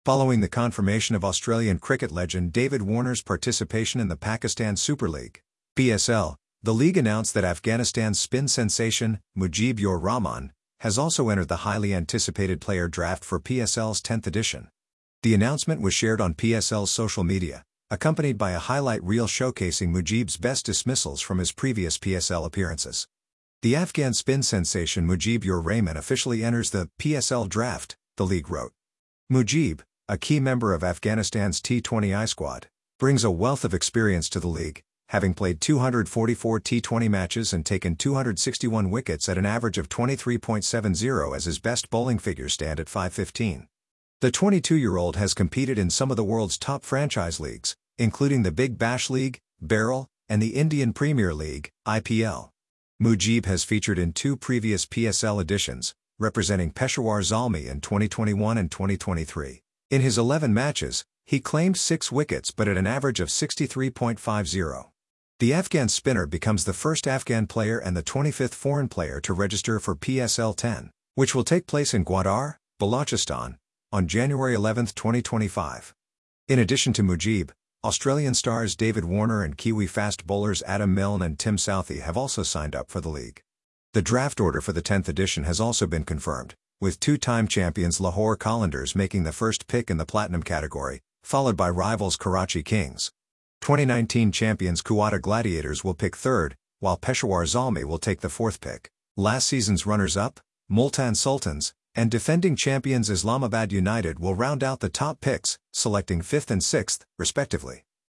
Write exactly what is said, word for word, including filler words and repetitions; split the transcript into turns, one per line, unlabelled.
Following the confirmation of Australian cricket legend David Warner's participation in the Pakistan Super League, P S L, the league announced that Afghanistan's spin sensation, Mujib-ur Rahman, has also entered the highly anticipated player draft for P S L's tenth edition. The announcement was shared on P S L's social media, accompanied by a highlight reel showcasing Mujib's best dismissals from his previous P S L appearances. The Afghan spin sensation Mujib-ur Rahman officially enters the P S L draft, the league wrote. Mujib, a key member of Afghanistan's T twenty I squad, brings a wealth of experience to the league, having played two hundred forty-four T twenty matches and taken two hundred sixty-one wickets at an average of twenty-three point seven zero as his best bowling figures stand at five fifteen. The twenty-two-year-old has competed in some of the world's top franchise leagues, including the Big Bash League, Beryl, and the Indian Premier League, I P L. Mujib has featured in two previous P S L editions, representing Peshawar Zalmi in twenty twenty-one and twenty twenty-three. In his eleven matches, he claimed six wickets but at an average of sixty-three point five zero. The Afghan spinner becomes the first Afghan player and the twenty-fifth foreign player to register for P S L ten, which will take place in Gwadar, Balochistan, on January eleventh twenty twenty-five. In addition to Mujib, Australian stars David Warner and Kiwi fast bowlers Adam Milne and Tim Southee have also signed up for the league. The draft order for the tenth edition has also been confirmed, with two-time champions Lahore Qalandars making the first pick in the Platinum category, followed by rivals Karachi Kings. twenty nineteen champions Quetta Gladiators will pick third, while Peshawar Zalmi will take the fourth pick. Last season's runners-up, Multan Sultans, and defending champions Islamabad United will round out the top picks, selecting fifth and sixth, respectively.